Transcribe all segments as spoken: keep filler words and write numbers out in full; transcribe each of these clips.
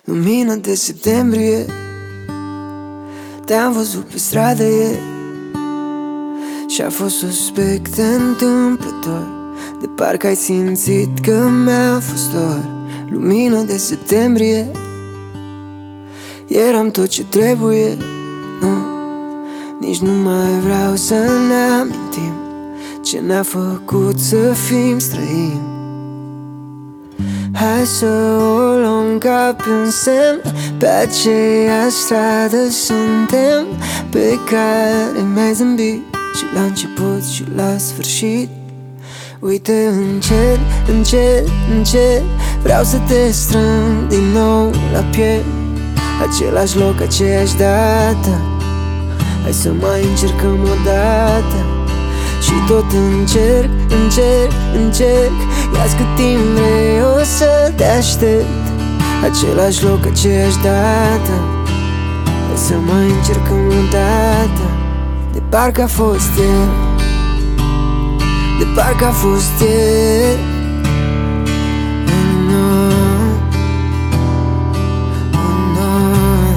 Lumină de septembrie, te-am văzut pe stradă ieri și-a fost suspect întâmplător, de parcă ai simțit că mi-a fost dor. Lumină de septembrie, eram tot ce trebuie, nu, nici nu mai vreau să ne amintim ce ne-a făcut să fim străini. Hai să o luăm ca pe un semn, pe aceeași stradă suntem, pe care mi-ai zâmbit și la început și la sfârșit. Uite, încet, încet, încet, vreau să te strâng din nou la piept. Același loc, aceeași dată, hai să mai încercăm o dată. Și tot încerc, încerc, încerc, ia-ți cât timp vrei, o să te aștept. Același loc, aceeași dată, hai să mai încercăm o dată. De parcă a fost ieri, de parcă a fost ieri. Oh, no. Oh, no.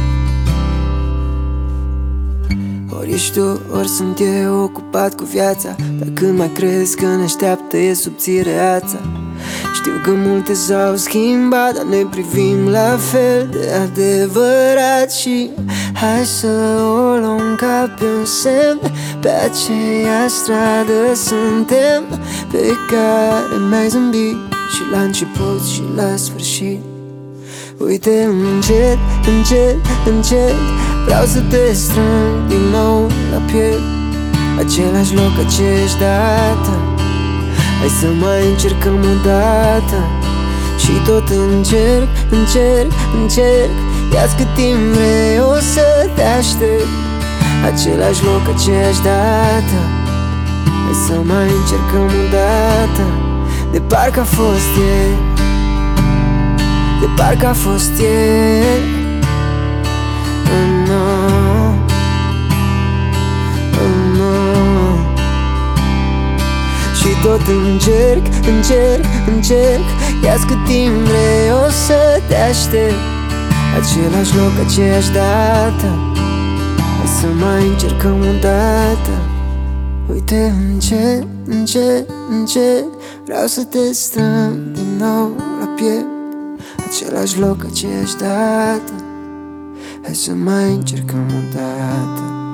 Ori ești tu, ori sunt eu ocupat cu viața, dar când mai crezi că ne așteaptă e subțireața. Știu că multe s-au schimbat, dar ne privim la fel de adevărat. Și hai să o luăm ca pe un semn, pe aceeași stradă suntem, pe care mi-ai zâmbit și la început și la sfârșit. Uite, încet, încet, încet, vreau să te strâng din nou la piept. Același loc, aceeași dată, hai să mai încercăm o dată. Și tot încerc, încerc, încerc, ia-ți cât timp vrei, o să te aștept. Același loc, aceeași dată, hai să mai încercăm o dată. De parcă a fost ieri, de parcă a fost ieri. Oh, no. Oh, no. Și tot încerc, încerc, încerc, ia-ți cât timp vrei, o să te aștept. Același loc, aceeași dată, hai să mai încercăm o dată. Uite, încet, încet, încet, vreau să te strâng din nou la piept. Același loc, aceeași dată, hai să mai încercăm o dată.